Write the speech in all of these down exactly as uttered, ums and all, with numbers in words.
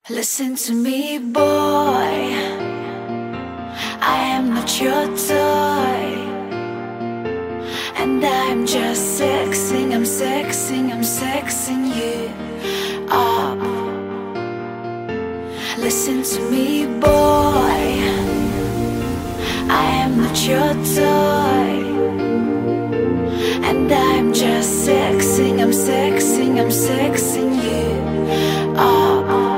Listen to me, boy, I am not your toy, and I'm just sexing, I'm sexing, I'm sexing you up. Listen to me, boy, I am not your toy, and I'm just sexing, I'm sexing, I'm sexing you up.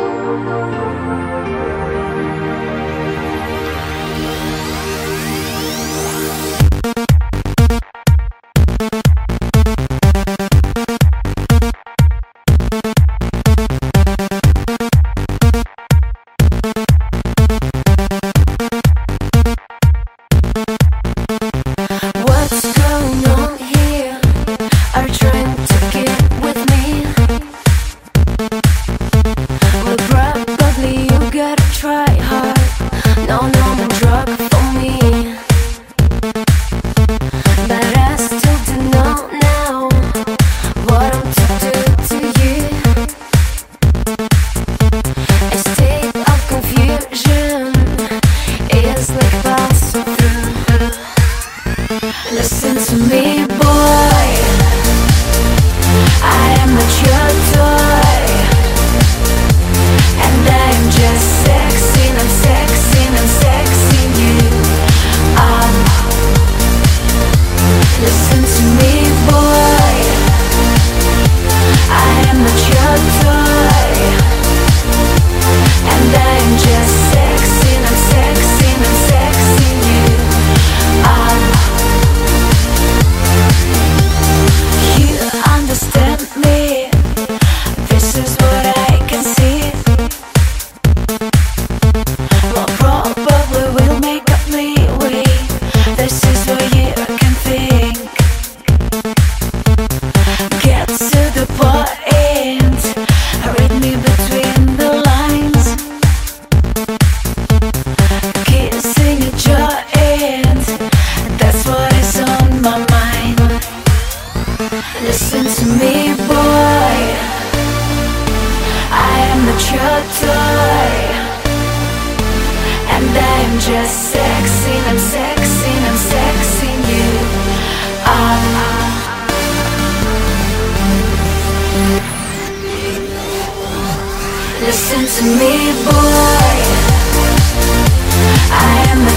Try hard, no, no more drug for me. But I still don't know now what I'm to do to you. A state of confusion is like passing through. Listen to me, boy, I am not your toy, and I'm just sexing, I'm sexing, I'm sexing you up. Listen to me, boy, I am not your toy, and I'm just sexing, I'm sexing, I'm sexing you up. You understand me, this is what I can see. Probably will make up leeway. This is what you can think. Get to the point, read me between the lines. Kissing a joint, that's what is on my mind. Listen to me, boy, I am not your toy, and I'm just sexing, I'm sexing, I'm sexing you up. Listen to me, boy, I am